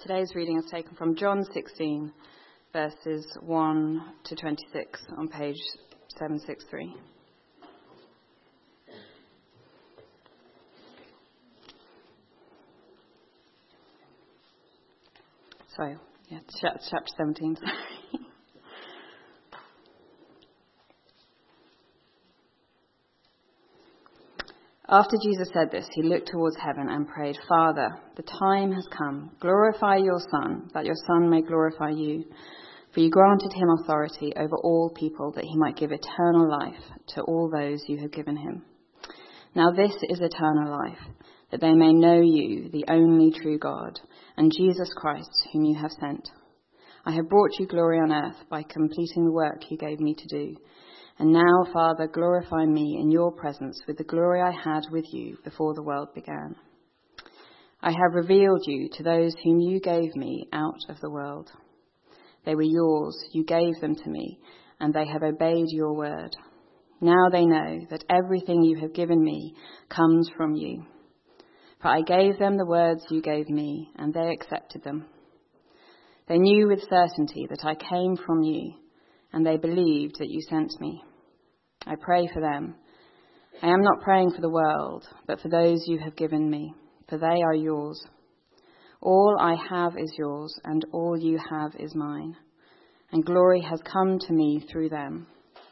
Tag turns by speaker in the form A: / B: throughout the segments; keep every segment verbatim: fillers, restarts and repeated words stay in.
A: Today's reading is taken from John sixteen, verses one to twenty-six on page seven sixty-three. Sorry, yeah, chapter seventeen, sorry. After Jesus said this, he looked towards heaven and prayed, "Father, the time has come. Glorify your Son, that your Son may glorify you. For you granted him authority over all people, that he might give eternal life to all those you have given him. Now this is eternal life, that they may know you, the only true God, and Jesus Christ, whom you have sent. I have brought you glory on earth by completing the work you gave me to do. And now, Father, glorify me in your presence with the glory I had with you before the world began. I have revealed you to those whom you gave me out of the world. They were yours, you gave them to me, and they have obeyed your word. Now they know that everything you have given me comes from you. For I gave them the words you gave me, and they accepted them. They knew with certainty that I came from you, and they believed that you sent me. I pray for them. I am not praying for the world, but for those you have given me, for they are yours. All I have is yours, and all you have is mine, and glory has come to me through them.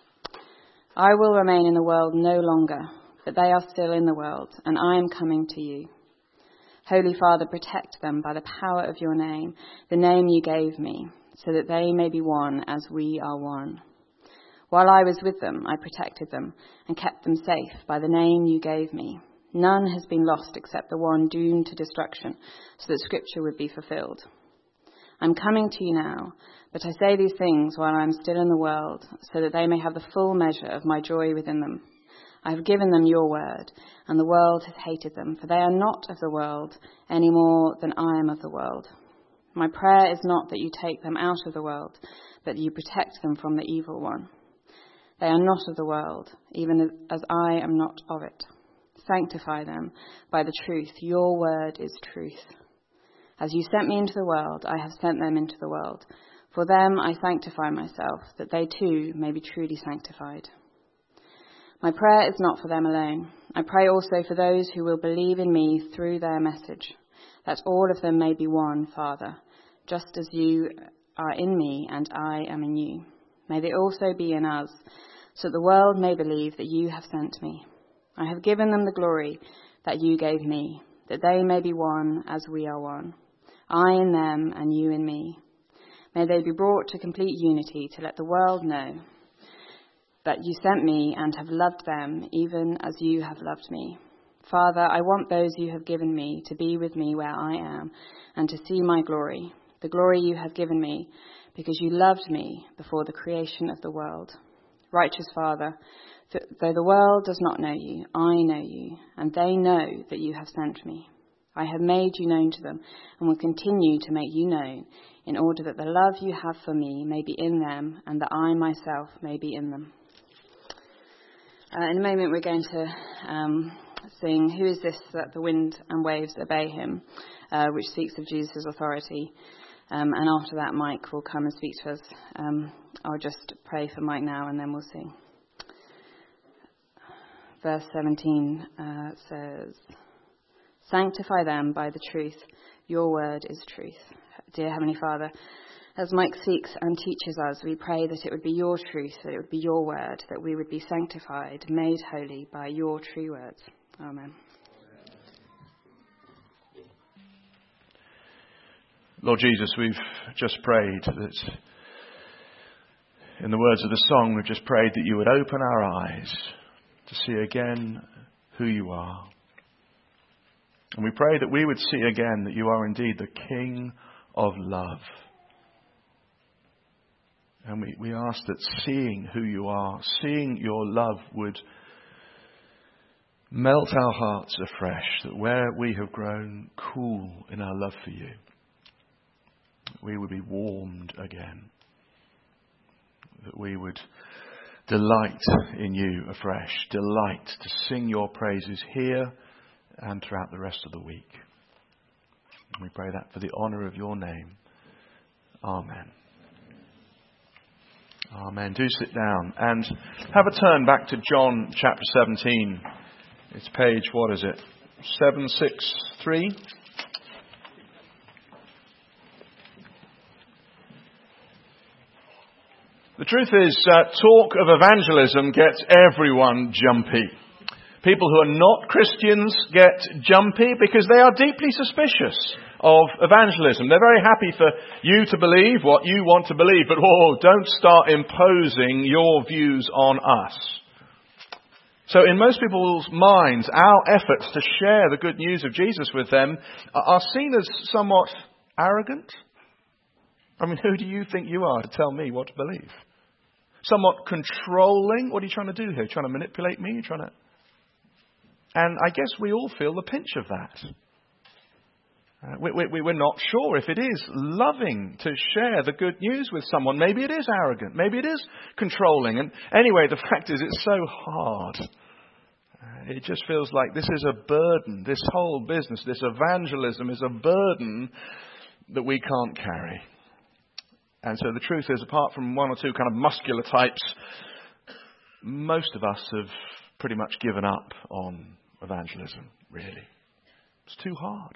A: I will remain in the world no longer, but they are still in the world, and I am coming to you. Holy Father, protect them by the power of your name, the name you gave me, so that they may be one as we are one. While I was with them, I protected them and kept them safe by the name you gave me. None has been lost except the one doomed to destruction, so that Scripture would be fulfilled. I'm coming to you now, but I say these things while I am still in the world, so that they may have the full measure of my joy within them. I have given them your word, and the world has hated them, for they are not of the world any more than I am of the world. My prayer is not that you take them out of the world, but that you protect them from the evil one. They are not of the world, even as I am not of it. Sanctify them by the truth. Your word is truth. As you sent me into the world, I have sent them into the world. For them I sanctify myself, that they too may be truly sanctified. My prayer is not for them alone. I pray also for those who will believe in me through their message, that all of them may be one, Father, just as you are in me and I am in you. May they also be in us, so that the world may believe that you have sent me. I have given them the glory that you gave me, that they may be one as we are one, I in them and you in me. May they be brought to complete unity, to let the world know that you sent me and have loved them even as you have loved me. Father, I want those you have given me to be with me where I am and to see my glory, the glory you have given me, because you loved me before the creation of the world. Righteous Father, though the world does not know you, I know you, and they know that you have sent me. I have made you known to them and will continue to make you known, in order that the love you have for me may be in them and that I myself may be in them. Uh, in a moment we're going to um, sing Who Is This That the Wind and Waves Obey Him, uh, which speaks of Jesus' authority. Um, and after that, Mike will come and speak to us. Um, I'll just pray for Mike now and then we'll sing. Verse seventeen uh, says, "Sanctify them by the truth. Your word is truth." Dear Heavenly Father, as Mike speaks and teaches us, we pray that it would be your truth, that it would be your word, that we would be sanctified, made holy by your true words. Amen.
B: Lord Jesus, we've just prayed that, in the words of the song, we've just prayed that you would open our eyes to see again who you are. And we pray that we would see again that you are indeed the King of love. And we, we ask that seeing who you are, seeing your love would melt our hearts afresh, that where we have grown cool in our love for you, we would be warmed again, that we would delight in you afresh, delight to sing your praises here and throughout the rest of the week. We pray that for the honour of your name. Amen. Amen. Do sit down and have a turn back to John chapter seventeen. It's page, what is it? seven sixty-three. The truth is, uh, talk of evangelism gets everyone jumpy. People who are not Christians get jumpy because they are deeply suspicious of evangelism. They're very happy for you to believe what you want to believe, but oh, don't start imposing your views on us. So in most people's minds, our efforts to share the good news of Jesus with them are seen as somewhat arrogant. I mean, who do you think you are to tell me what to believe? Somewhat controlling. What are you trying to do here? Trying to manipulate me? You're trying to... And I guess we all feel the pinch of that. Uh, we, we, we're not sure if it is loving to share the good news with someone. Maybe it is arrogant. Maybe it is controlling. And anyway, the fact is it's so hard. Uh, it just feels like this is a burden. This whole business, this evangelism is a burden that we can't carry. And so the truth is, apart from one or two kind of muscular types, most of us have pretty much given up on evangelism, really. It's too hard.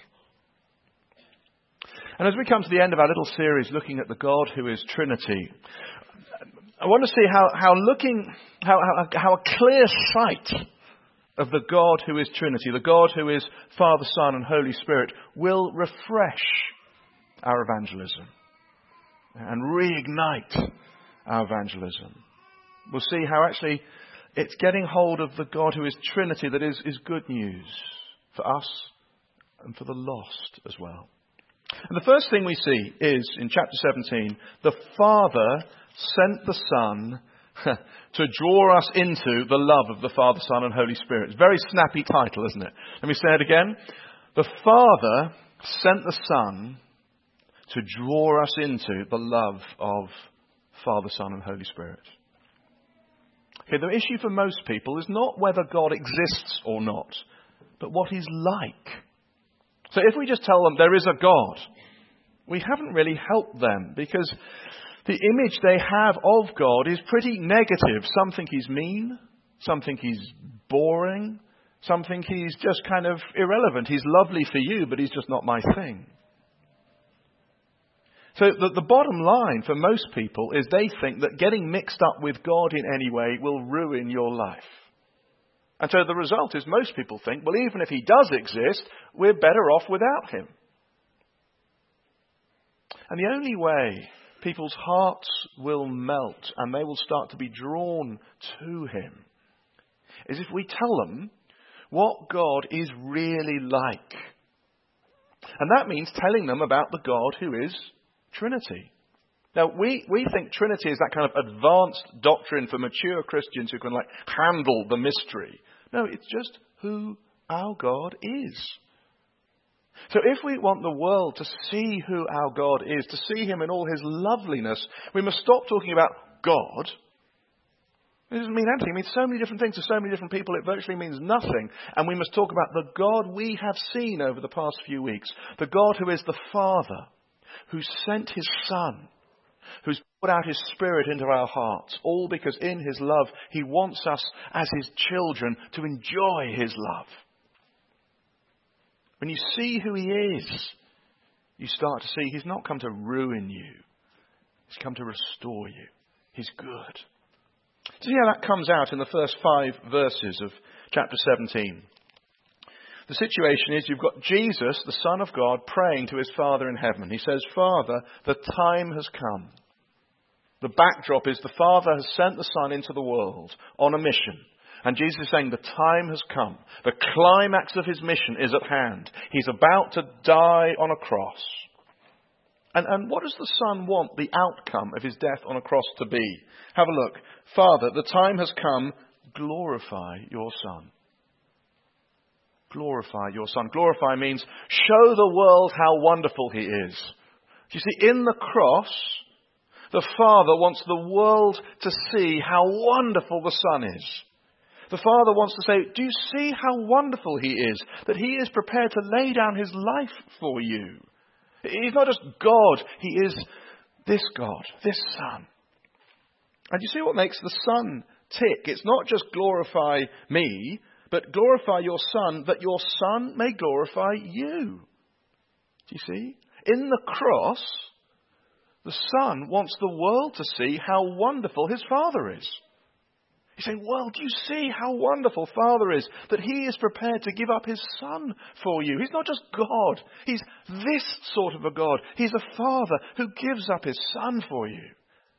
B: And as we come to the end of our little series looking at the God who is Trinity, I want to see how, how looking, how, how, how a clear sight of the God who is Trinity, the God who is Father, Son and Holy Spirit, will refresh our evangelism and reignite our evangelism. We'll see how actually it's getting hold of the God who is Trinity that is, is good news for us and for the lost as well. And the first thing we see is, in chapter seventeen, the Father sent the Son to draw us into the love of the Father, Son and Holy Spirit. It's a very snappy title, isn't it? Let me say it again. The Father sent the Son to draw us into the love of Father, Son and Holy Spirit. Okay, the issue for most people is not whether God exists or not, but what He's like. So if we just tell them there is a God, we haven't really helped them, because the image they have of God is pretty negative. Some think He's mean, some think He's boring, some think He's just kind of irrelevant. He's lovely for you, but He's just not my thing. So the, the bottom line for most people is they think that getting mixed up with God in any way will ruin your life. And so the result is most people think, well, even if He does exist, we're better off without Him. And the only way people's hearts will melt and they will start to be drawn to Him is if we tell them what God is really like. And that means telling them about the God who is Trinity. Now, we, we think Trinity is that kind of advanced doctrine for mature Christians who can like handle the mystery. No, it's just who our God is. So if we want the world to see who our God is, to see Him in all His loveliness, we must stop talking about God. It doesn't mean anything. It means so many different things to so many different people. It virtually means nothing. And we must talk about the God we have seen over the past few weeks. The God who is the Father, who sent His Son, who's put out His Spirit into our hearts, all because in His love He wants us as His children to enjoy His love. When you see who He is, you start to see He's not come to ruin you. He's come to restore you. He's good. See how that comes out in the first five verses of chapter seventeen. The situation is you've got Jesus, the Son of God, praying to His Father in heaven. He says, Father, the time has come. The backdrop is the Father has sent the Son into the world on a mission. And Jesus is saying the time has come. The climax of His mission is at hand. He's about to die on a cross. And, and what does the Son want the outcome of His death on a cross to be? Have a look. Father, the time has come. Glorify your Son. Glorify your Son. Glorify means show the world how wonderful He is. You see, in the cross, the Father wants the world to see how wonderful the Son is. The Father wants to say, do you see how wonderful he is? That he is prepared to lay down his life for you. He's not just God, he is this God, this Son. And you see what makes the Son tick? It's not just glorify me, but glorify your Son, that your Son may glorify you. Do you see? In the cross, the Son wants the world to see how wonderful his Father is. You say, well, do you see how wonderful Father is? That he is prepared to give up his Son for you. He's not just God. He's this sort of a God. He's a Father who gives up his Son for you.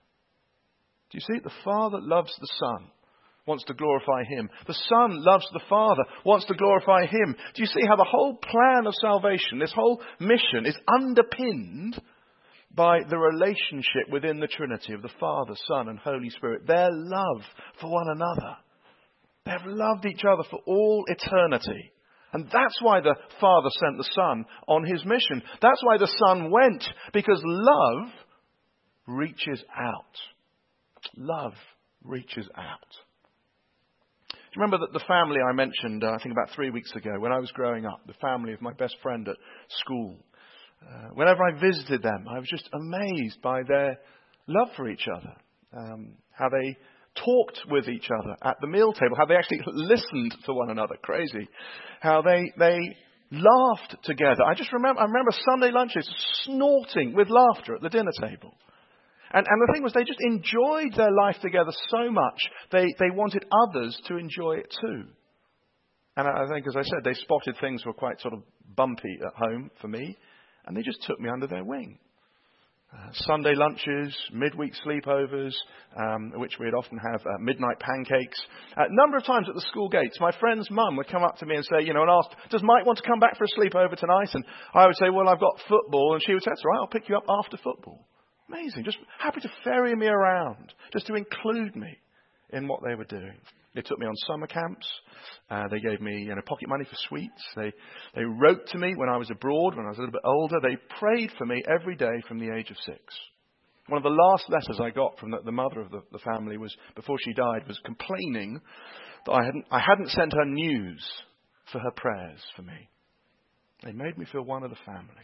B: Do you see? The Father loves the Son, wants to glorify him. The Son loves the Father, wants to glorify him. Do you see how the whole plan of salvation, this whole mission, is underpinned by the relationship within the Trinity of the Father, Son and Holy Spirit, their love for one another. They have loved each other for all eternity. And that's why the Father sent the Son on his mission. That's why the Son went, because love reaches out. Love reaches out. Do you remember that the family I mentioned, uh, I think about three weeks ago, when I was growing up, the family of my best friend at school? Uh, whenever I visited them, I was just amazed by their love for each other. Um, how they talked with each other at the meal table. How they actually listened to one another. Crazy. How they they laughed together. I just remember, I remember Sunday lunches snorting with laughter at the dinner table. And, and the thing was, they just enjoyed their life together so much, they, they wanted others to enjoy it too. And I, I think, as I said, they spotted things were quite sort of bumpy at home for me. And they just took me under their wing. Uh, Sunday lunches, midweek sleepovers, um, which we'd often have uh, midnight pancakes. A number of times at the school gates, my friend's mum would come up to me and say, you know, and ask, does Mike want to come back for a sleepover tonight? And I would say, well, I've got football. And she would say, that's all right, I'll pick you up after football. Amazing. Just happy to ferry me around, just to include me in what they were doing. They took me on summer camps. Uh, they gave me, you know, pocket money for sweets. They they wrote to me when I was abroad, when I was a little bit older. They prayed for me every day from the age of six. One of the last letters I got from the, the mother of the, the family was, before she died, was complaining that I hadn't I hadn't sent her news for her prayers for me. They made me feel one of the family.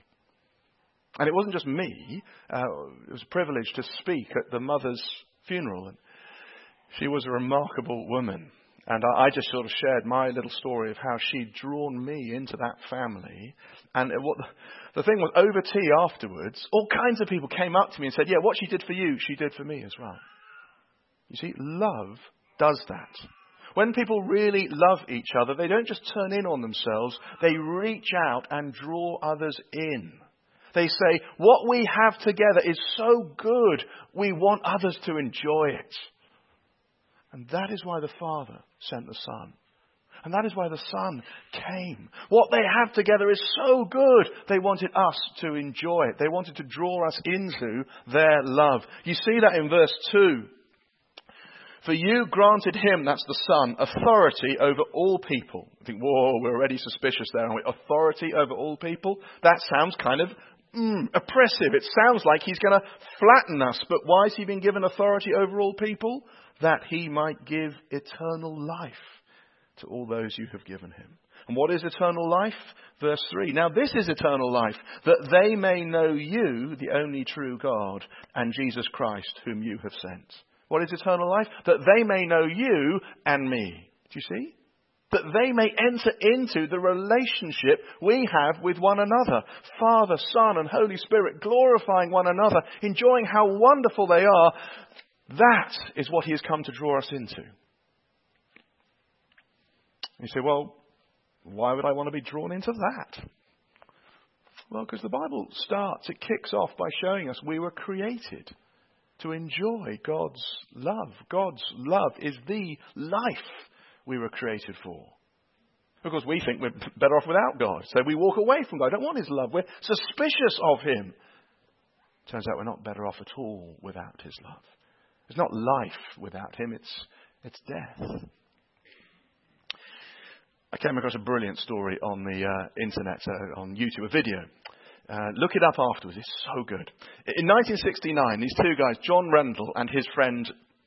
B: And it wasn't just me. Uh, it was a privilege to speak at the mother's funeral. And she was a remarkable woman. And I, I just sort of shared my little story of how she'd drawn me into that family. And what the, the thing was, over tea afterwards, all kinds of people came up to me and said, yeah, what she did for you, she did for me as well. You see, love does that. When people really love each other, they don't just turn in on themselves. They reach out and draw others in. They say, what we have together is so good, we want others to enjoy it. And that is why the Father sent the Son. And that is why the Son came. What they have together is so good, they wanted us to enjoy it. They wanted to draw us into their love. You see that in verse two. For you granted him, that's the Son, authority over all people. I think, whoa, we're already suspicious there, aren't we? Authority over all people? That sounds kind of mm, oppressive. It sounds like he's going to flatten us. But why has he been given authority over all people? That he might give eternal life to all those you have given him. And what is eternal life? Verse three. Now this is eternal life, that they may know you, the only true God, and Jesus Christ, whom you have sent. What is eternal life? That they may know you and me. Do you see? That they may enter into the relationship we have with one another. Father, Son, and Holy Spirit, glorifying one another, enjoying how wonderful they are. That is what he has come to draw us into. You say, well, why would I want to be drawn into that? Well, because the Bible starts, it kicks off by showing us we were created to enjoy God's love. God's love is the life we were created for. Because we think we're better off without God. So we walk away from God. I don't want his love. We're suspicious of him. Turns out we're not better off at all without his love. It's not life without him, it's it's death. I came across a brilliant story on the uh, internet, uh, on YouTube, a video. Uh, look it up afterwards, it's so good. In nineteen sixty-nine, these two guys, John Rendell and his friend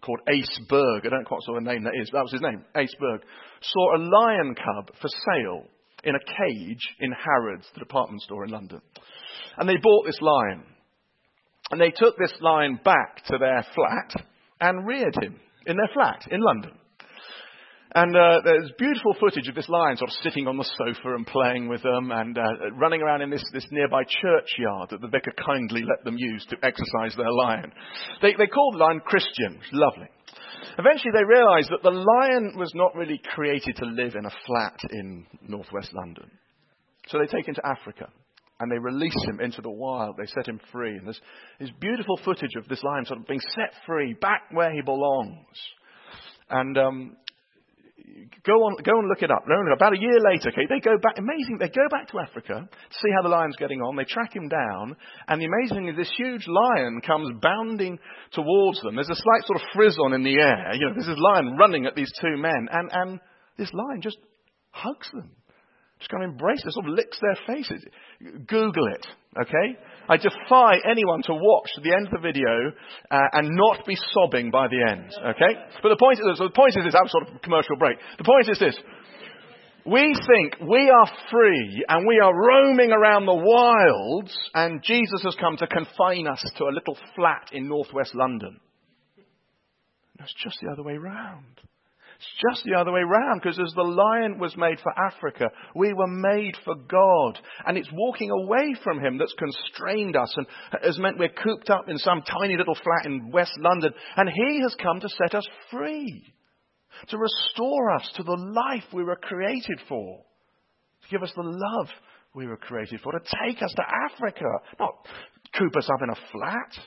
B: called Ace Berg. I don't quite know what name that is, but that was his name, Ace Berg, saw a lion cub for sale in a cage in Harrods, the department store in London. And they bought this lion. And they took this lion back to their flat and reared him in their flat in London. And uh, there's beautiful footage of this lion sort of sitting on the sofa and playing with them and uh, running around in this, this nearby churchyard that the vicar kindly let them use to exercise their lion. They, they called the lion Christian, which is lovely. Eventually they realised that the lion was not really created to live in a flat in northwest London. So they take him to Africa and they release him into the wild. They set him free. And there's, there's beautiful footage of this lion sort of being set free back where he belongs. And um, go on, go and look it up. About a year later, okay, they go back. Amazing. They go back to Africa to see how the lion's getting on. They track him down, and the amazing is this huge lion comes bounding towards them. There's a slight sort of frisson in the air. You know, there's this lion running at these two men, and and this lion just hugs them. Just kind of embrace it, sort of licks their faces. Google it, okay? I defy anyone to watch to the end of the video uh, and not be sobbing by the end, okay? But the point is, so the point is this, that was sort of a commercial break. The point is this. We think we are free and we are roaming around the wilds and Jesus has come to confine us to a little flat in northwest London. No, it's just the other way round. It's just the other way round, because as the lion was made for Africa, we were made for God. And it's walking away from him that's constrained us and has meant we're cooped up in some tiny little flat in West London. And he has come to set us free, to restore us to the life we were created for, to give us the love we were created for, to take us to Africa, not coop us up in a flat.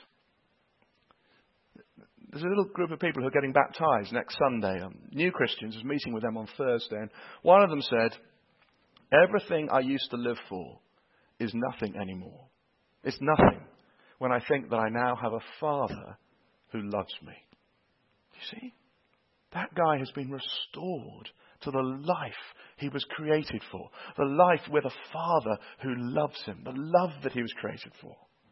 B: There's a little group of people who are getting baptized next Sunday. Um, new Christians. I was meeting with them on Thursday. And one of them said, everything I used to live for is nothing anymore. It's nothing when I think that I now have a Father who loves me. You see? That guy has been restored to the life he was created for. The life with a Father who loves him. The love that he was created for.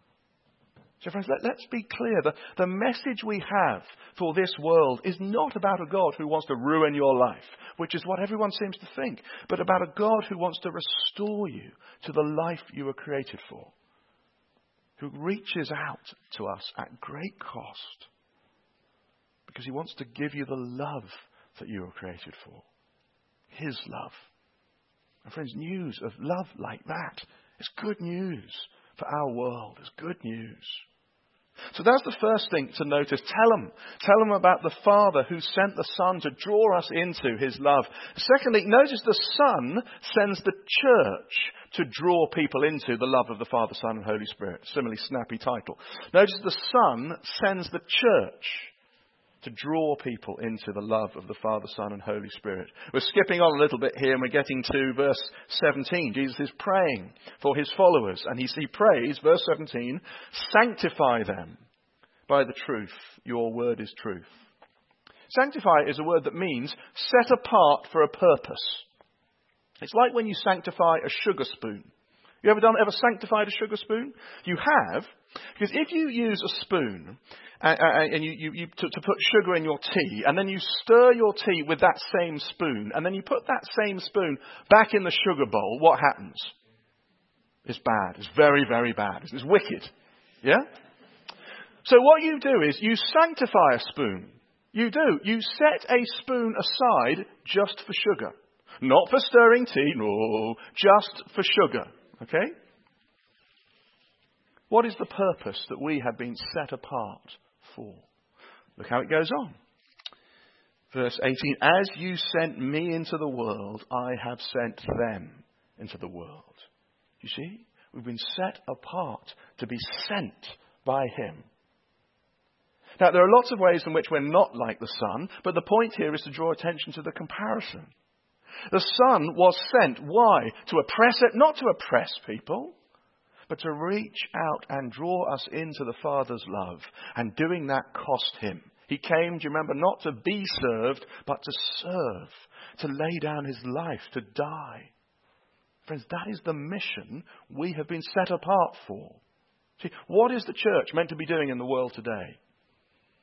B: So friends, let, let's be clear. The, the message we have for this world is not about a God who wants to ruin your life, which is what everyone seems to think, but about a God who wants to restore you to the life you were created for, who reaches out to us at great cost because he wants to give you the love that you were created for, his love. And friends, news of love like that is good news. For our world, it's good news. So that's the first thing to notice. Tell them. Tell them about the Father who sent the Son to draw us into his love. Secondly, notice the Son sends the church to draw people into the love of the Father, Son, and Holy Spirit. Similarly snappy title. Notice the Son sends the church to draw people into the love of the Father, Son, and Holy Spirit. We're skipping on a little bit here and we're getting to verse seventeen. Jesus is praying for his followers and he, he prays, verse seventeen, sanctify them by the truth. Your word is truth. Sanctify is a word that means set apart for a purpose. It's like when you sanctify a sugar spoon. You ever done, ever sanctified a sugar spoon? You have, because if you use a spoon and, and you, you, you to, to put sugar in your tea, and then you stir your tea with that same spoon, and then you put that same spoon back in the sugar bowl, what happens? It's bad. It's very, very bad. It's, it's wicked. Yeah? So what you do is you sanctify a spoon. You do. You set a spoon aside just for sugar. Not for stirring tea, no, just for sugar. Okay? What is the purpose that we have been set apart for? Look how it goes on. Verse eighteen, as you sent me into the world, I have sent them into the world. You see? We've been set apart to be sent by him. Now, there are lots of ways in which we're not like the Son, but the point here is to draw attention to the comparison. The Son was sent. Why? To oppress it, not to oppress people, but to reach out and draw us into the Father's love. And doing that cost him. He came, do you remember, not to be served, but to serve, to lay down his life, to die. Friends, that is the mission we have been set apart for. See, what is the church meant to be doing in the world today?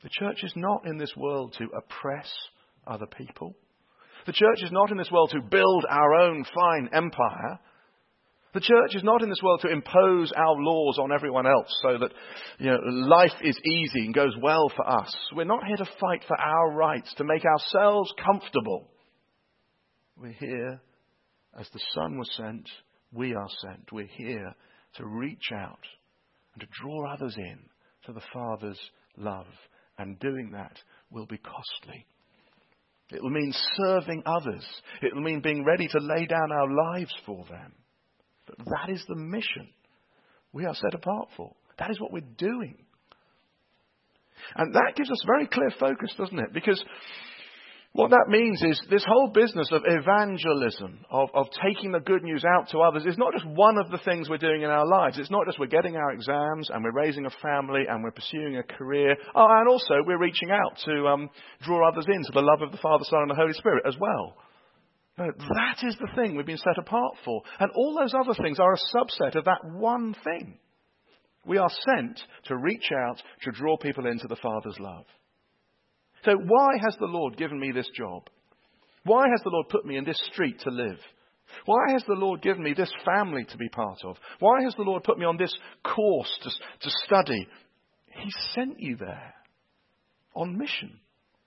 B: The church is not in this world to oppress other people. The church is not in this world to build our own fine empire. The church is not in this world to impose our laws on everyone else so that, you know, life is easy and goes well for us. We're not here to fight for our rights, to make ourselves comfortable. We're here, as the Son was sent, we are sent. We're here to reach out and to draw others in to the Father's love. And doing that will be costly. It will mean serving others. It will mean being ready to lay down our lives for them. But that is the mission we are set apart for. That is what we're doing. And that gives us very clear focus, doesn't it? Because what that means is this whole business of evangelism, of, of taking the good news out to others, is not just one of the things we're doing in our lives. It's not just we're getting our exams and we're raising a family and we're pursuing a career. Oh, and also we're reaching out to um, draw others into the love of the Father, Son and the Holy Spirit as well. No, that is the thing we've been set apart for. And all those other things are a subset of that one thing. We are sent to reach out, to draw people into the Father's love. So why has the Lord given me this job? Why has the Lord put me in this street to live? Why has the Lord given me this family to be part of? Why has the Lord put me on this course to, to study? He sent you there on mission.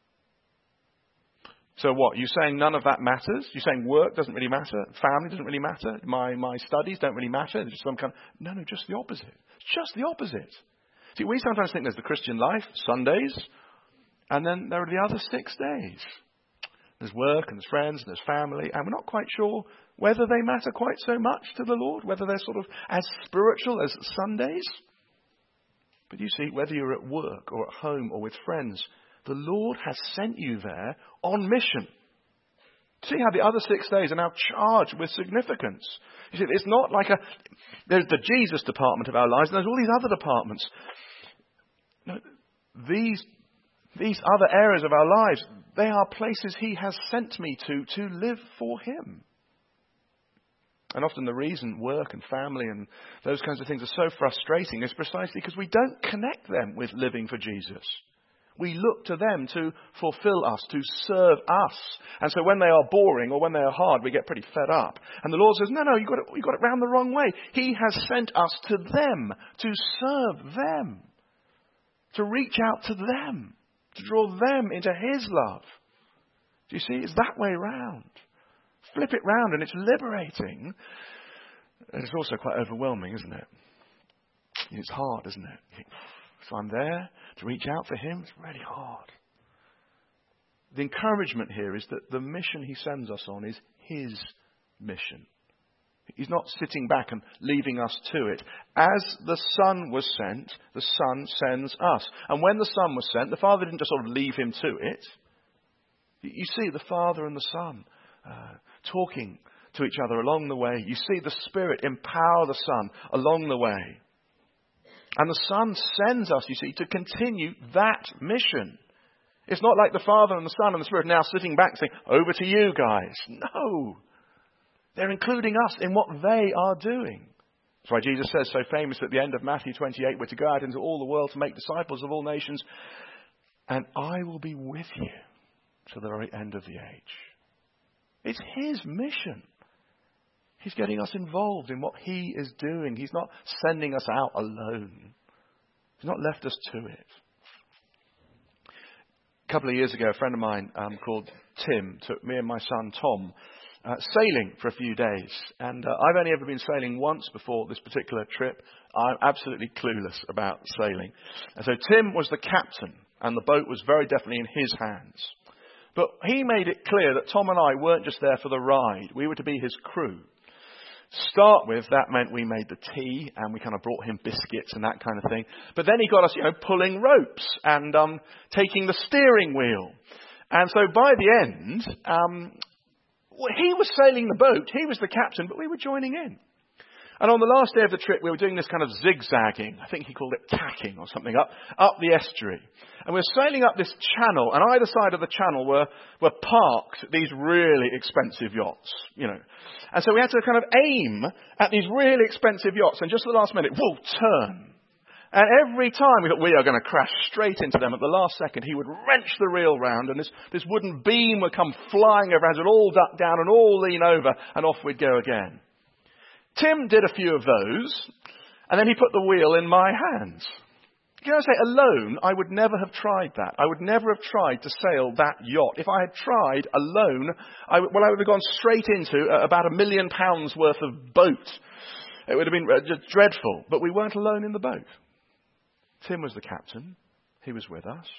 B: So what? You're saying none of that matters? You're saying work doesn't really matter? Family doesn't really matter? My, my studies don't really matter? There's some kind of, no, no, just the opposite. It's just the opposite. See, we sometimes think there's the Christian life, Sundays, and then there are the other six days. There's work and there's friends and there's family, and we're not quite sure whether they matter quite so much to the Lord, whether they're sort of as spiritual as Sundays. But you see, whether you're at work or at home or with friends, the Lord has sent you there on mission. See how the other six days are now charged with significance. You see, it's not like a, there's the Jesus department of our lives and there's all these other departments. No, these These other areas of our lives, they are places he has sent me to, to live for him. And often the reason work and family and those kinds of things are so frustrating is precisely because we don't connect them with living for Jesus. We look to them to fulfill us, to serve us. And so when they are boring or when they are hard, we get pretty fed up. And the Lord says, no, no, you got it, you got it round the wrong way. He has sent us to them, to serve them, to reach out to them, to draw them into his love. Do you see? It's that way round. Flip it round and it's liberating. And it's also quite overwhelming, isn't it? It's hard, isn't it? You think, so I'm there to reach out for him. It's really hard. The encouragement here is that the mission he sends us on is his mission. He's not sitting back and leaving us to it. As the Son was sent, the Son sends us. And when the Son was sent, the Father didn't just sort of leave him to it. You see the Father and the Son uh, talking to each other along the way. You see the Spirit empower the Son along the way. And the Son sends us, you see, to continue that mission. It's not like the Father and the Son and the Spirit now sitting back saying, over to you guys. No. They're including us in what they are doing. That's why Jesus says so famous at the end of Matthew twenty-eight, we're to go out into all the world to make disciples of all nations, and I will be with you to the very end of the age. It's his mission. He's getting us involved in what he is doing. He's not sending us out alone. He's not left us to it. A couple of years ago, a friend of mine um, called Tim took me and my son Tom Uh, sailing for a few days. And uh, I've only ever been sailing once before this particular trip. I'm absolutely clueless about sailing. And so Tim was the captain and the boat was very definitely in his hands. But he made it clear that Tom and I weren't just there for the ride. We were to be his crew. Start with, that meant we made the tea and we kind of brought him biscuits and that kind of thing. But then he got us, you know, pulling ropes and um, taking the steering wheel. And so by the end, um, Well, he was sailing the boat, he was the captain, but we were joining in. And on the last day of the trip, we were doing this kind of zigzagging, I think he called it tacking or something, up up the estuary. And we were sailing up this channel, and either side of the channel were, were parked these really expensive yachts, you know. And so we had to kind of aim at these really expensive yachts, and just at the last minute, whoa, turn. And every time we thought we are going to crash straight into them, at the last second he would wrench the reel round and this, this wooden beam would come flying over, and all duck down and all lean over, and off we'd go again. Tim did a few of those, and then he put the wheel in my hands. Can I say, alone, I would never have tried that. I would never have tried to sail that yacht. If I had tried alone, I would, well, I would have gone straight into about a million pounds worth of boat. It would have been just dreadful. But we weren't alone in the boat. Tim was the captain. He was with us.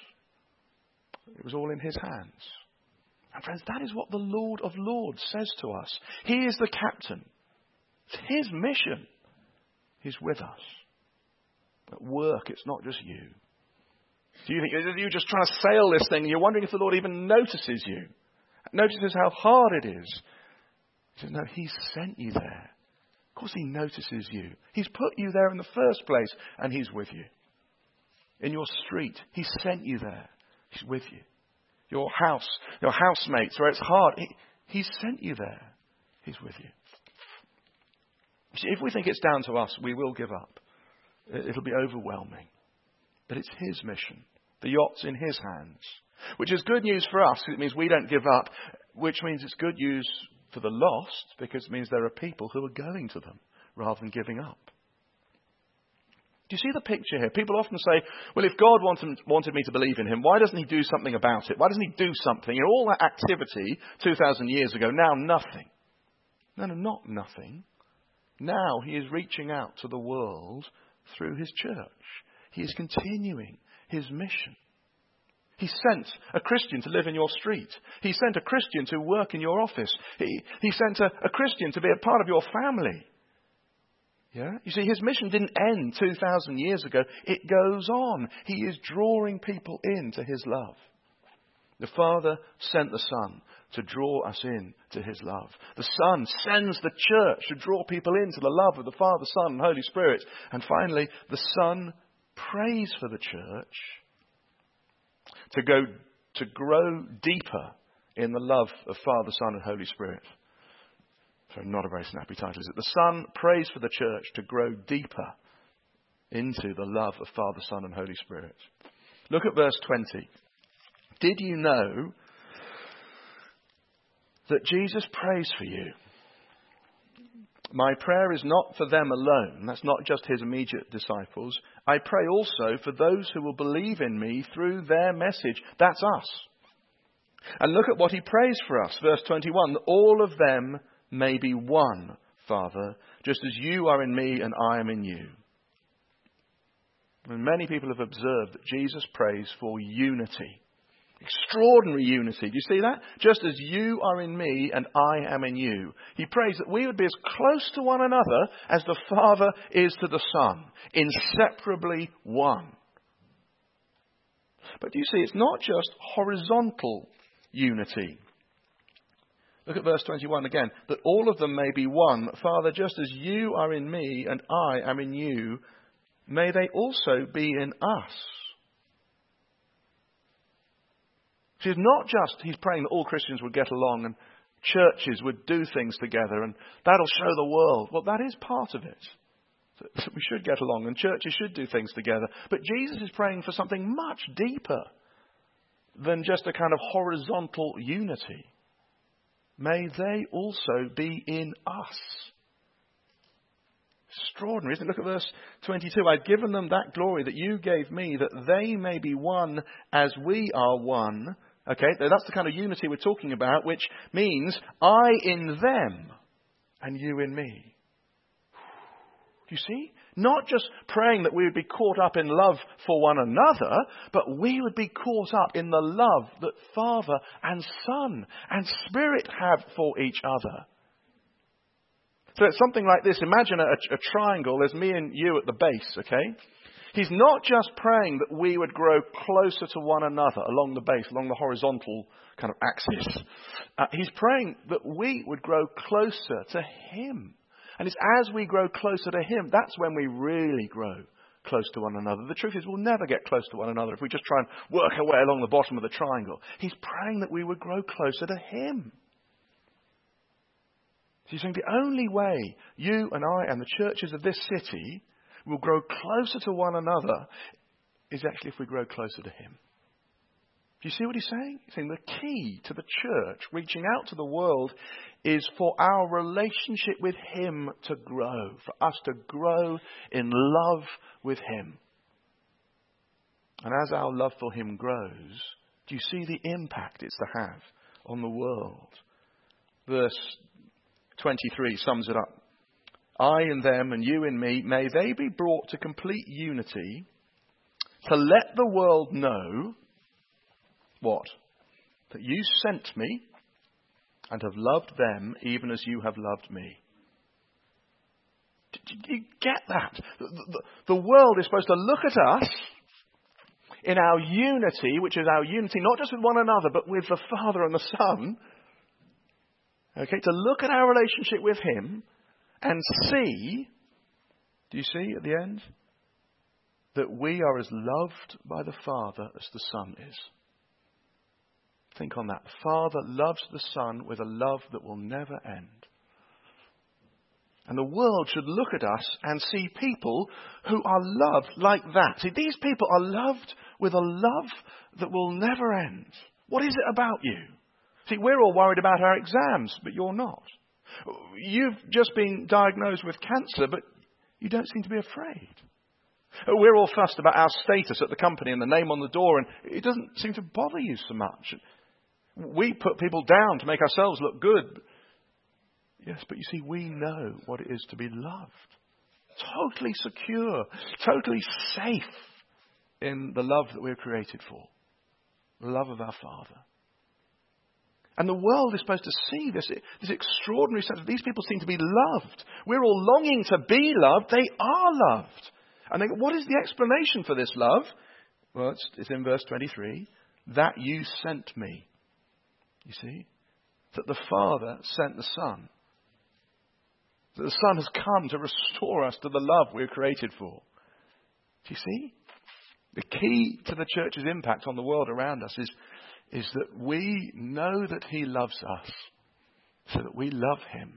B: It was all in his hands. And friends, that is what the Lord of Lords says to us. He is the captain. It's his mission. He's with us. At work, it's not just you. Do you think you're just trying to sail this thing and you're wondering if the Lord even notices you? Notices how hard it is. He says, no, he sent you there. Of course he notices you. He's put you there in the first place and he's with you. In your street, he sent you there. He's with you. Your house, your housemates, where it's hard, he, he sent you there. He's with you. See, if we think it's down to us, we will give up. It'll be overwhelming. But it's his mission. The yacht's in his hands. Which is good news for us, because it means we don't give up. Which means it's good news for the lost, because it means there are people who are going to them rather than giving up. Do you see the picture here? People often say, well, if God wanted, wanted me to believe in him, why doesn't he do something about it? Why doesn't he do something? You know, all that activity two thousand years ago, now nothing. No, no, not nothing. Now he is reaching out to the world through his church. He is continuing his mission. He sent a Christian to live in your street. He sent a Christian to work in your office. He, he sent a, a Christian to be a part of your family. Yeah? You see, his mission didn't end two thousand years ago. It goes on. He is drawing people into his love. The Father sent the Son to draw us in to his love. The Son sends the church to draw people into the love of the Father, Son, and Holy Spirit. And finally, the Son prays for the church to go to grow deeper in the love of Father, Son, and Holy Spirit. So not a very snappy title, is it? The Son prays for the church to grow deeper into the love of Father, Son, and Holy Spirit. Look at verse twenty. Did you know that Jesus prays for you? My prayer is not for them alone. That's not just his immediate disciples. I pray also for those who will believe in me through their message. That's us. And look at what he prays for us. Verse twenty-one. That all of them may be one, Father, just as you are in me and I am in you. And many people have observed that Jesus prays for unity. Extraordinary unity. Do you see that? Just as you are in me and I am in you. He prays that we would be as close to one another as the Father is to the Son. Inseparably one. But do you see, it's not just horizontal unity. Look at verse twenty-one again. That all of them may be one. Father, just as you are in me and I am in you, may they also be in us. See, it's not just he's praying that all Christians would get along and churches would do things together and that'll show the world. Well, that is part of it. We should get along and churches should do things together. But Jesus is praying for something much deeper than just a kind of horizontal unity. May they also be in us. Extraordinary, isn't it? Look at verse twenty-two. I've given them that glory that you gave me, that they may be one as we are one. Okay, that's the kind of unity we're talking about, which means I in them and you in me. You see? Not just praying that we would be caught up in love for one another, but we would be caught up in the love that Father and Son and Spirit have for each other. So it's something like this. Imagine a, a triangle. There's me and you at the base, okay? He's not just praying that we would grow closer to one another along the base, along the horizontal kind of axis. Uh, he's praying that we would grow closer to him. And it's as we grow closer to him, that's when we really grow close to one another. The truth is we'll never get close to one another if we just try and work our way along the bottom of the triangle. He's praying that we would grow closer to him. He's saying the only way you and I and the churches of this city we'll grow closer to one another is actually if we grow closer to him. Do you see what he's saying? He's saying the key to the church reaching out to the world is for our relationship with him to grow, for us to grow in love with him. And as our love for him grows, do you see the impact it's to have on the world? Verse twenty-three sums it up. I in them and you in me, may they be brought to complete unity, to let the world know what? That you sent me and have loved them even as you have loved me. Did you get that? The, the, the world is supposed to look at us in our unity, which is our unity not just with one another, but with the Father and the Son. Okay, to look at our relationship with him and see, do you see at the end? That we are as loved by the Father as the Son is. Think on that. The Father loves the Son with a love that will never end. And the world should look at us and see people who are loved like that. See, these people are loved with a love that will never end. What is it about you? See, we're all worried about our exams, but you're not. You've just been diagnosed with cancer, but you don't seem to be afraid. We're all fussed about our status at the company and the name on the door, and it doesn't seem to bother you so much. We put people down to make ourselves look good. Yes, but you see, we know what it is to be loved. Totally secure, totally safe in the love that we're created for. The love of our Father. And the world is supposed to see this, this extraordinary sense of these people seem to be loved. We're all longing to be loved. They are loved. And they go, what is the explanation for this love? Well, it's, it's in verse twenty-three. That you sent me. You see? That the Father sent the Son. That the Son has come to restore us to the love we're created for. Do you see? The key to the church's impact on the world around us is, is that we know that he loves us, so that we love him.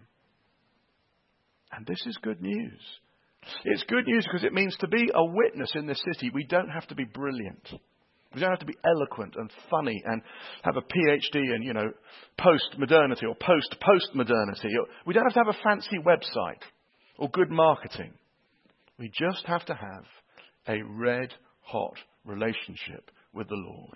B: And this is good news. It's good news because it means to be a witness in this city, we don't have to be brilliant. We don't have to be eloquent and funny and have a P H D in, you know, post-modernity or post-postmodernity. We don't have to have a fancy website or good marketing. We just have to have a red-hot relationship with the Lord.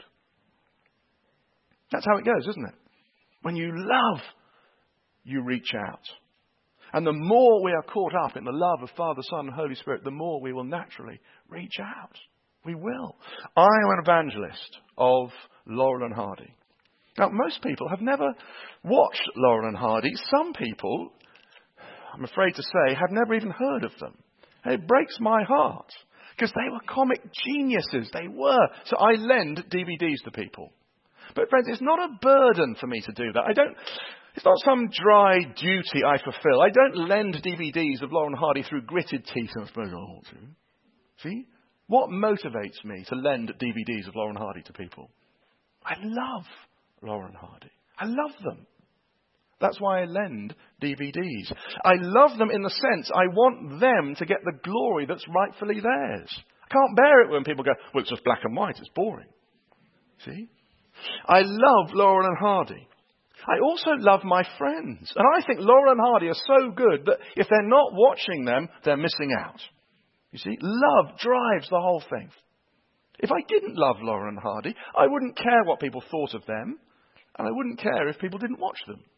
B: That's how it goes, isn't it? When you love, you reach out. And the more we are caught up in the love of Father, Son, and Holy Spirit, the more we will naturally reach out. We will. I am an evangelist of Laurel and Hardy. Now, most people have never watched Laurel and Hardy. Some people, I'm afraid to say, have never even heard of them. It breaks my heart because they were comic geniuses. They were. So I lend D V Ds to people. But friends, it's not a burden for me to do that. I don't. It's not some dry duty I fulfill. I don't lend D V Ds of Laurel and Hardy through gritted teeth, and I suppose I ought to. See? What motivates me to lend D V Ds of Laurel and Hardy to people? I love Laurel and Hardy. I love them. That's why I lend D V Ds. I love them in the sense I want them to get the glory that's rightfully theirs. I can't bear it when people go, well, it's just black and white. It's boring. See? I love Laurel and Hardy. I also love my friends. And I think Laurel and Hardy are so good that if they're not watching them, they're missing out. You see, love drives the whole thing. If I didn't love Laurel and Hardy, I wouldn't care what people thought of them, and I wouldn't care if people didn't watch them.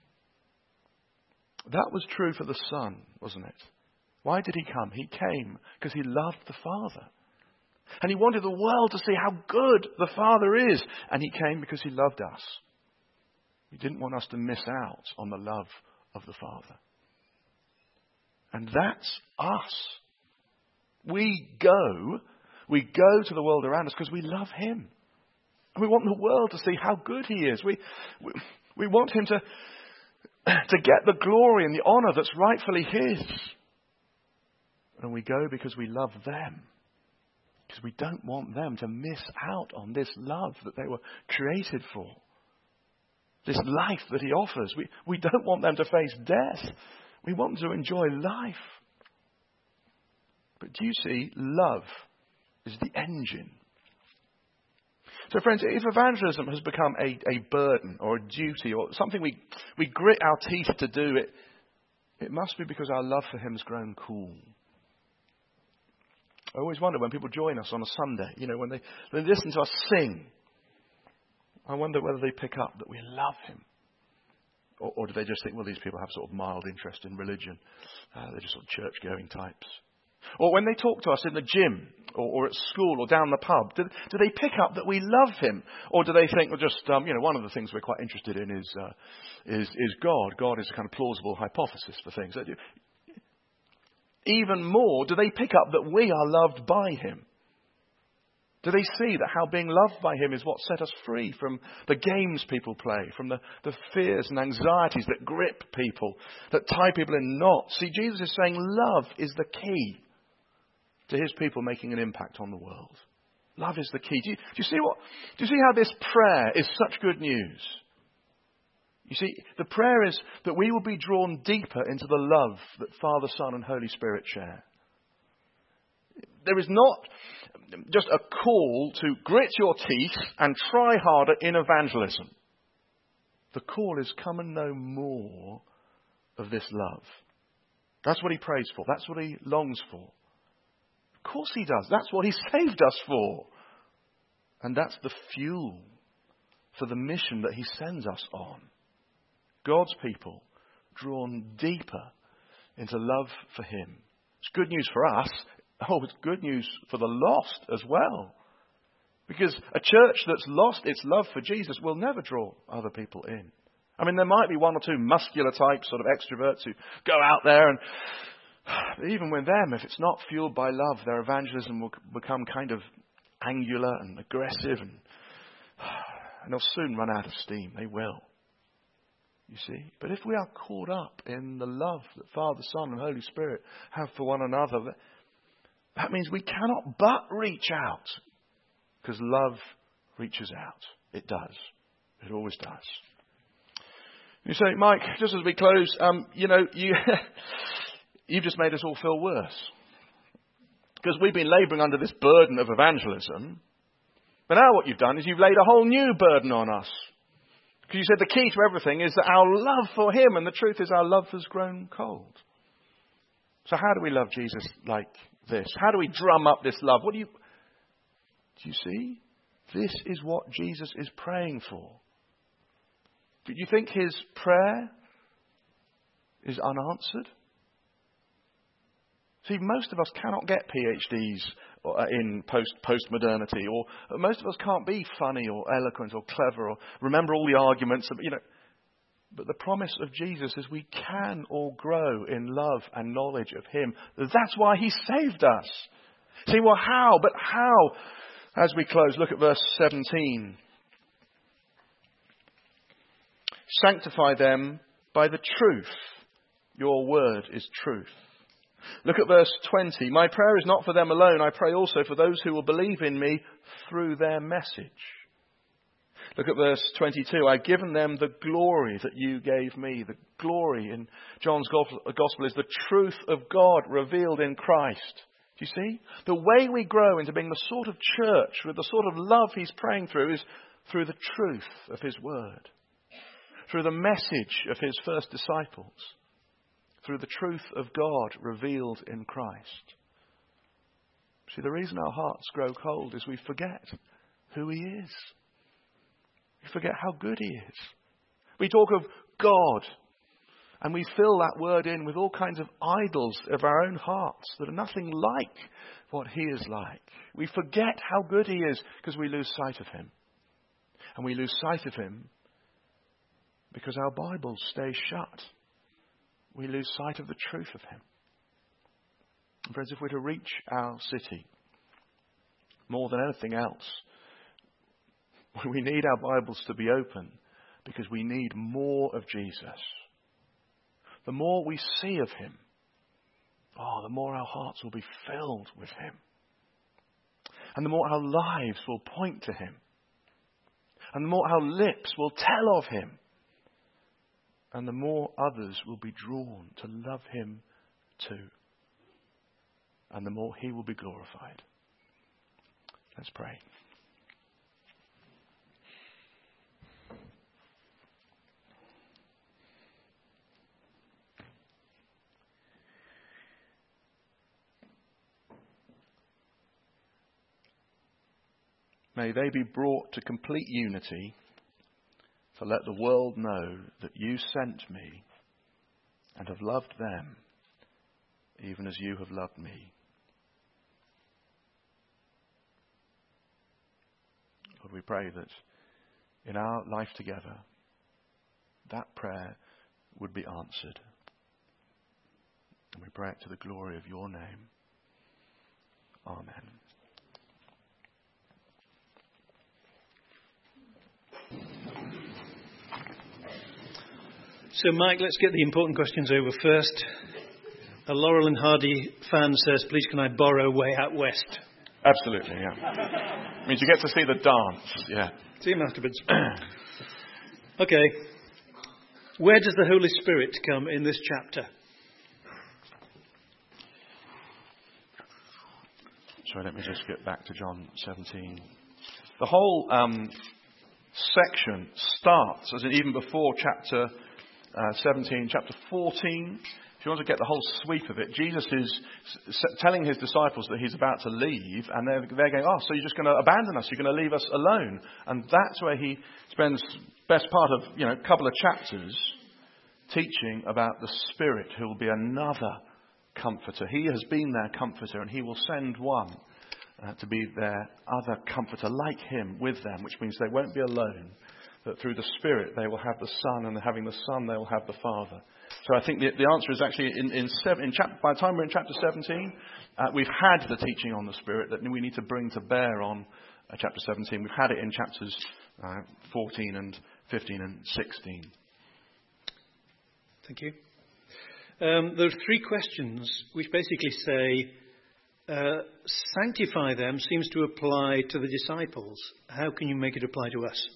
B: That was true for the Son, wasn't it? Why did he come? He came because he loved the Father. And he wanted the world to see how good the Father is. And he came because he loved us. He didn't want us to miss out on the love of the Father. And that's us. We go, we go to the world around us because we love him. And we want the world to see how good he is. We, we, we want him to, to get the glory and the honour that's rightfully his. And we go because we love them. Because we don't want them to miss out on this love that they were created for. This life that he offers. We, we don't want them to face death. We want them to enjoy life. But do you see, love is the engine. So friends, if evangelism has become a, a burden or a duty or something we, we grit our teeth to do, it, it must be because our love for him has grown cool. I always wonder when people join us on a Sunday, you know, when they, when they listen to us sing, I wonder whether they pick up that we love him. Or, or do they just think, well, these people have sort of mild interest in religion. Uh, they're just sort of church-going types. Or when they talk to us in the gym or, or at school or down the pub, do, do they pick up that we love him? Or do they think, well, just, um, you know, one of the things we're quite interested in is, uh, is, is God. God is a kind of plausible hypothesis for things. Even more, do they pick up that we are loved by him? Do they see that how being loved by him is what set us free from the games people play, from the, the fears and anxieties that grip people, that tie people in knots? See, Jesus is saying love is the key to his people making an impact on the world. Love is the key. Do you, do you see what? Do you see how this prayer is such good news? You see, the prayer is that we will be drawn deeper into the love that Father, Son and Holy Spirit share. There is not just a call to grit your teeth and try harder in evangelism. The call is come and know more of this love. That's what he prays for. That's what he longs for. Of course he does. That's what he saved us for. And that's the fuel for the mission that he sends us on. God's people drawn deeper into love for him. It's good news for us. Oh, it's good news for the lost as well. Because a church that's lost its love for Jesus will never draw other people in. I mean, there might be one or two muscular types, sort of extroverts who go out there and even with them, if it's not fueled by love, their evangelism will become kind of angular and aggressive and, and they'll soon run out of steam. They will. You see? But if we are caught up in the love that Father, Son and Holy Spirit have for one another, that means we cannot but reach out. Because love reaches out. It does. It always does. You say, Mike, just as we close, um, you know, you, you've just made us all feel worse. Because we've been labouring under this burden of evangelism. But now what you've done is you've laid a whole new burden on us. Because you said the key to everything is that our love for him, and the truth is our love has grown cold. So how do we love Jesus like this? How do we drum up this love? What do you... Do you see? This is what Jesus is praying for. Do you think his prayer is unanswered? See, most of us cannot get P H Ds in post post-modernity, or most of us can't be funny or eloquent or clever or remember all the arguments. Of, you know, but the promise of Jesus is we can all grow in love and knowledge of him. That's why he saved us. See, well, how? But how? As we close, look at verse seventeen. Sanctify them by the truth. Your word is truth. Look at verse twenty. My prayer is not for them alone. I pray also for those who will believe in me through their message. Look at verse twenty-two. I've given them the glory that you gave me. The glory in John's gospel is the truth of God revealed in Christ. Do you see? The way we grow into being the sort of church with the sort of love he's praying through is through the truth of his word. Through the message of his first disciples. Through the truth of God revealed in Christ. See, the reason our hearts grow cold is we forget who he is. We forget how good he is. We talk of God. And we fill that word in with all kinds of idols of our own hearts that are nothing like what he is like. We forget how good he is because we lose sight of him. And we lose sight of him because our Bibles stay shut. We lose sight of the truth of him. And friends, if we're to reach our city more than anything else, we need our Bibles to be open because we need more of Jesus. The more we see of him, oh, the more our hearts will be filled with him. And the more our lives will point to him. And the more our lips will tell of him. And the more others will be drawn to love him too. and the more he will be glorified. Let's pray. May they be brought to complete unity, for let the world know that you sent me and have loved them, even as you have loved me. Lord, we pray that in our life together, that prayer would be answered. And we pray it to the glory of your name. Amen.
C: So, Mike, let's get the important questions over first. A Laurel and Hardy fan says, please can I borrow Way Out West?
B: Absolutely, yeah. Means you get to see the dance, yeah.
C: See him afterwards. Okay. Where does the Holy Spirit come in this chapter?
B: Sorry, let me just get back to John seventeen. The whole um, section starts, as in even before chapter uh, seventeen, chapter fourteen. If you want to get the whole sweep of it, Jesus is telling his disciples that he's about to leave, and they're, they're going, oh, so you're just going to abandon us, you're going to leave us alone. And that's where he spends best part of, you know, a couple of chapters teaching about the Spirit, who will be another comforter. He has been their comforter, and he will send one uh, to be their other comforter, like him, with them, which means they won't be alone. That through the Spirit they will have the Son, and having the Son they will have the Father. So I think the, the answer is actually in, in, seven, in chapter, by the time we're in chapter seventeen, uh, we've had the teaching on the Spirit that we need to bring to bear on uh, chapter seventeen. We've had it in chapters uh, fourteen and fifteen and sixteen.
C: Thank you. Um, there are three questions which basically say, uh, sanctify them seems to apply to the disciples. How can you make it apply to us?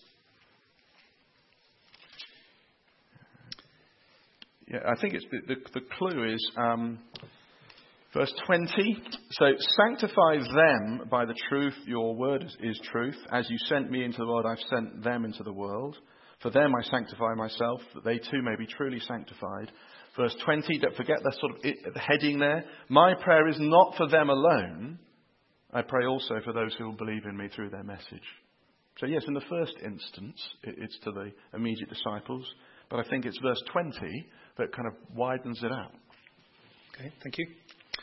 B: Yeah, I think it's the, the, the clue is um, verse twenty. So, sanctify them by the truth. Your word is, is truth. As you sent me into the world, I've sent them into the world. For them I sanctify myself, that they too may be truly sanctified. Verse twenty, don't forget that sort of it, the heading there. My prayer is not for them alone. I pray also for those who will believe in me through their message. So yes, in the first instance, it, it's to the immediate disciples. But I think it's verse twenty that kind of widens it out.
C: Okay, thank you.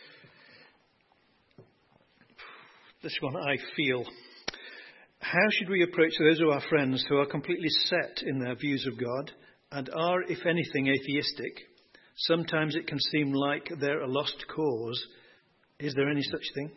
C: This one I feel. How should we approach those of our friends who are completely set in their views of God and are, if anything, atheistic? Sometimes it can seem like they're a lost cause. Is there any such thing?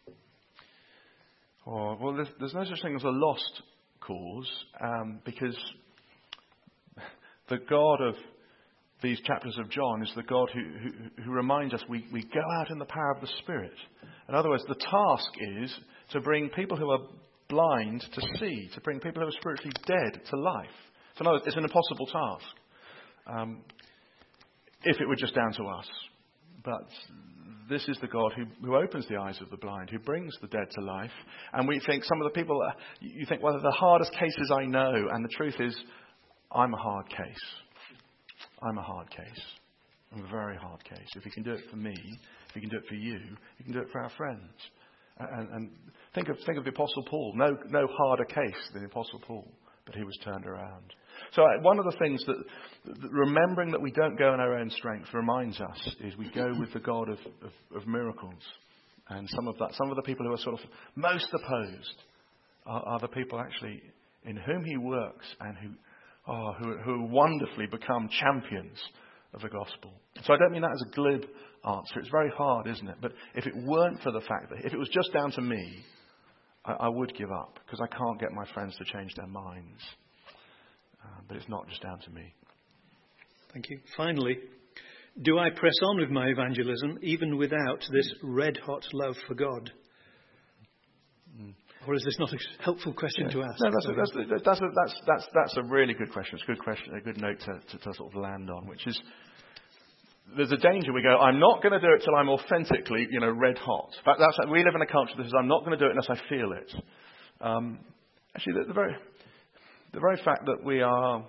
B: Oh, well, there's, there's no such thing as a lost cause, um, because the God of these chapters of John is the God who, who, who reminds us we, we go out in the power of the Spirit. In other words, the task is to bring people who are blind to see, to bring people who are spiritually dead to life. So in other words, it's an impossible task. Um, if it were just down to us. But this is the God who, who opens the eyes of the blind, who brings the dead to life. And we think some of the people, you think, well, the hardest cases I know, and the truth is, I'm a hard case. I'm a hard case. I'm a very hard case. If he can do it for me, if he can do it for you, he can do it for our friends. And, and think of think of the Apostle Paul. No, no harder case than the Apostle Paul, but he was turned around. So one of the things that, that remembering that we don't go in our own strength reminds us is we go with the God of, of, of miracles. And some of that, some of the people who are sort of most opposed are, are the people actually in whom he works and who. Oh, who, who wonderfully become champions of the gospel. So I don't mean that as a glib answer. It's very hard, isn't it? But if it weren't for the fact that if it was just down to me, I, I would give up because I can't get my friends to change their minds. Uh, but it's not just down to me.
C: Thank you. Finally, do I press on with my evangelism even without this red-hot love for God? Mm. Or is this not a helpful question
B: yeah.
C: to ask?
B: No, that's a, that's, a, that's, a, that's, that's, that's a really good question. It's a good question, a good note to, to, to sort of land on, which is there's a danger. We go, I'm not going to do it till I'm authentically, you know, red hot. In fact, that's, we live in a culture that says, I'm not going to do it unless I feel it. Um, actually, the, the very the very fact that we are,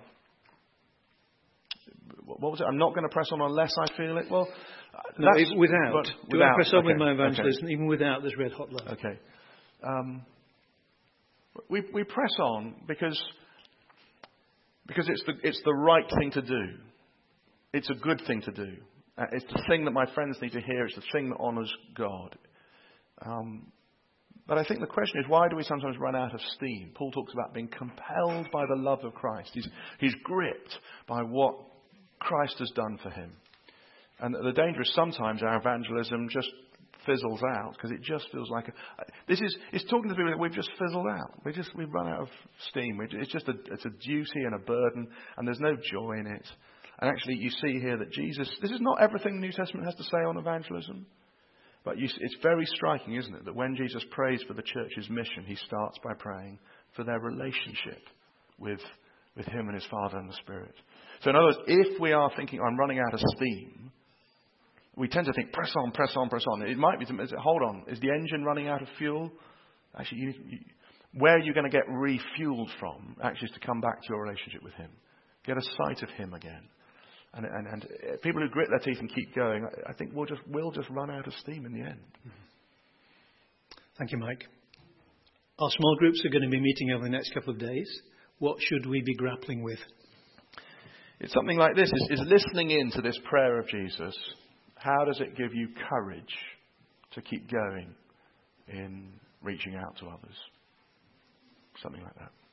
B: what was it? I'm not going to press on unless I feel it. Well,
C: no,
B: that's,
C: without.
B: But,
C: do
B: without.
C: I press on
B: okay.
C: with my evangelism,
B: okay.
C: even without this red hot love?
B: Okay. Um, we we press on because because it's the it's the right thing to do. It's a good thing to do. Uh, it's the thing that my friends need to hear. It's the thing that honours God. Um, but I think the question is, why do we sometimes run out of steam? Paul talks about being compelled by the love of Christ. He's, he's gripped by what Christ has done for him. And the danger is sometimes our evangelism just fizzles out because it just feels like a, this is it's talking to people that we've just fizzled out. We just we've run out of steam. We, it's just a it's a duty and a burden, and there's no joy in it. And actually, you see here that Jesus, this is not everything the New Testament has to say on evangelism. But you, it's very striking, isn't it, that when Jesus prays for the church's mission, he starts by praying for their relationship with, with him and his Father and the Spirit. So in other words, if we are thinking, I'm running out of steam, we tend to think, press on, press on, press on. It might be, is it, hold on, is the engine running out of fuel? Actually, you, you, where are you going to get refueled from, actually, is to come back to your relationship with him. Get a sight of him again. And, and, and people who grit their teeth and keep going, I think we'll just, we'll just run out of steam in the end.
C: Thank you, Mike. Our small groups are going to be meeting over the next couple of days. What should we be grappling with?
B: It's something like this, is, is listening in to this prayer of Jesus. How does it give you courage to keep going in reaching out to others? Something like that.